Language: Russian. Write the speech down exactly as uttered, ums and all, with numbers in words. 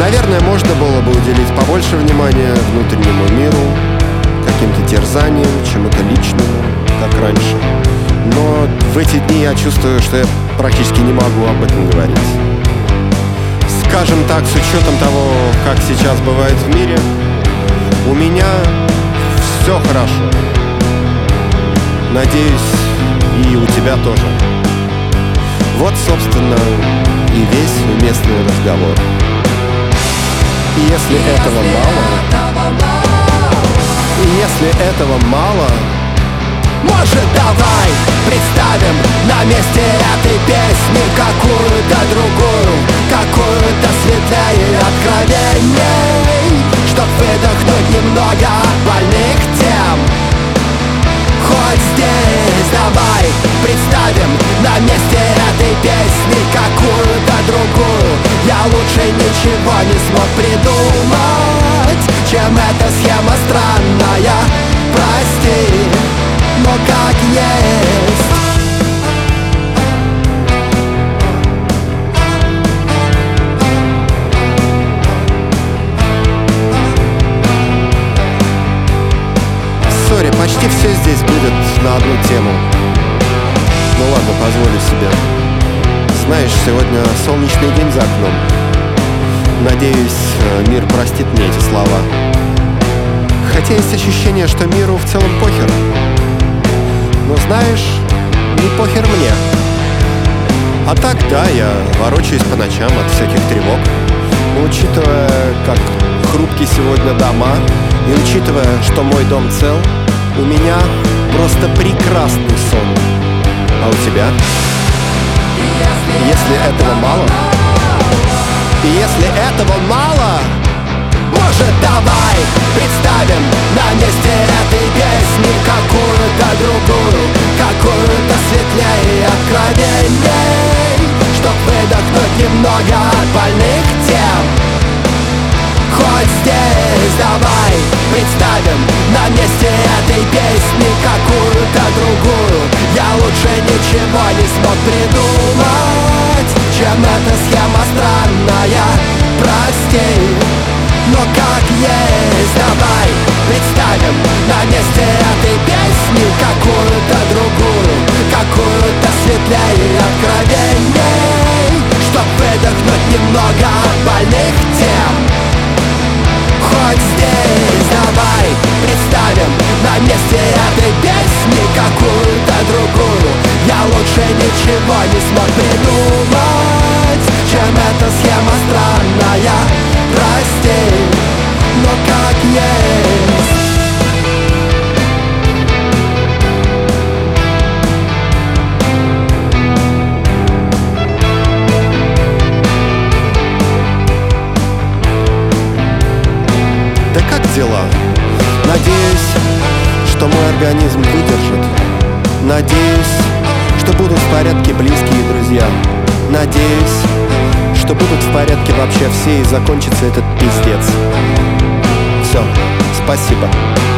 Наверное, можно было бы уделить побольше внимания внутреннему миру, каким-то терзаниям, чему-то личному, как раньше. Но в эти дни я чувствую, что я практически не могу об этом говорить. Скажем так, с учетом того, как сейчас бывает в мире, у меня все хорошо. Надеюсь, и у тебя тоже. Вот, собственно, и весь уместный разговор. И если этого мало, и если этого мало, может, давай представим на месте этой песни какую-то другую, какую-то светлее, откровенней, чтоб выдохнуть немного от больных тем. Хоть здесь давай представим на месте этой песни какую-то другую. Я лучше ничего не смог придумать, чем эта схема странная. Прости, но как есть. Сори, почти все здесь будет на одну тему. Ну ладно, позволю себе. Знаешь, сегодня солнечный день за окном. Надеюсь, мир простит мне эти слова. Хотя есть ощущение, что миру в целом похер. Но знаешь, не похер мне. А так, да, я ворочаюсь по ночам от всяких тревог. Но учитывая, как хрупки сегодня дома, и учитывая, что мой дом цел, у меня просто прекрасный сон. А у тебя? Если этого мало, и если этого мало, может, давай представим на месте этой песни какую-то другую, какую-то светлее, откровенней, чтоб выдохнуть немного от больных тем. Хоть здесь давай представим на месте этой песни какую-то другую. Я лучше ничего не смог придумать, чем эта схема странная. Прости, но как есть, давай представим на месте этой песни какую-то другую, какую-то светлее, откровенней, чтоб выдохнуть немного от больных тем. Хоть здесь давай представим на месте этой песни какую-то другую. Я лучше ничего не смог придумать, чем эта схема странная. Прости, но как есть. да как дела? Надеюсь, что мой организм выдержит. Надеюсь, что будут в порядке близкие друзья. Надеюсь, что будут в порядке вообще все и закончится этот пиздец. Все, спасибо.